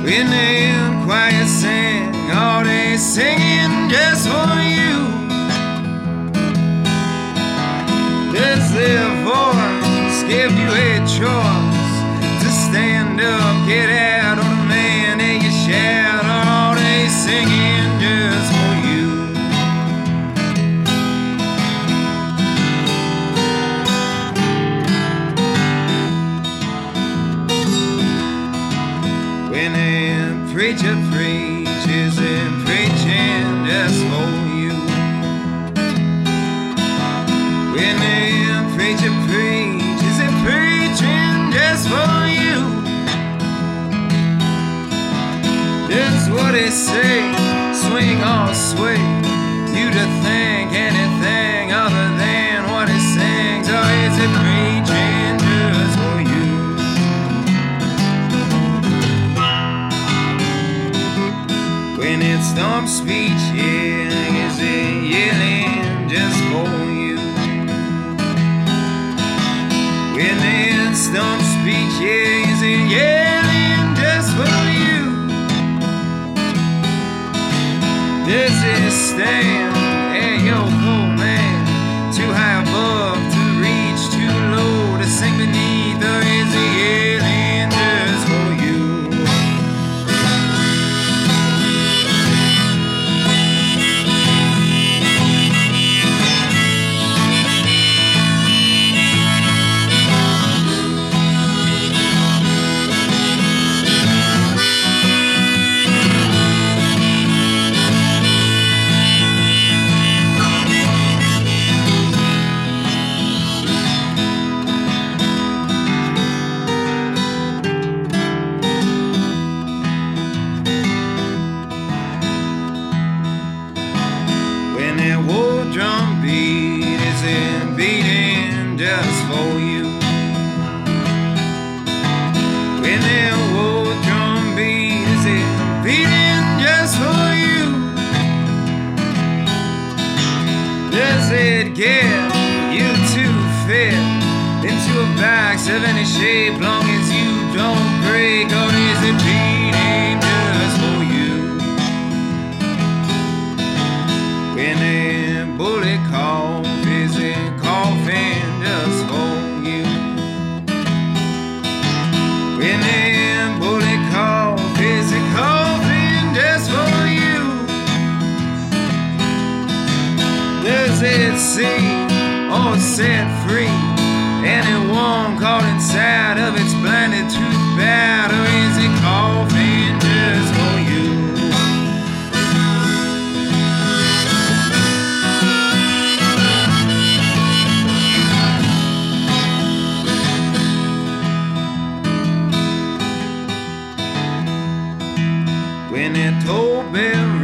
When they in quiet sing, all day singing just for you. Does their voice give you a choice to stand up, get out on the man that you shout, all day singing just for you? When a preacher preaches and preaching just for you. When a preacher preaches and preaching just for you. Just what they say, swing or sway you to think anything other than what he sings, or is it preaching just for you? When it storm speech, yeah, is it yelling just for you? When it storm speech, yeah, is it yelling just for you? Does it stand at your command, too high above to reach, too low to sink beneath, or is it yelling just for you? When that war drum beat, is it beating just for you? When that war drum beat, is it beating just for you? Does it get you to fit into a box of any shape, long as you don't break, or is it beating just for you? When a bullet cough, is it coughing just for you? When a bullet cough, is it coughing just for you? Does it see or set free anyone caught inside of its blinded tooth bat, or is it coughing just for you? When that toll bell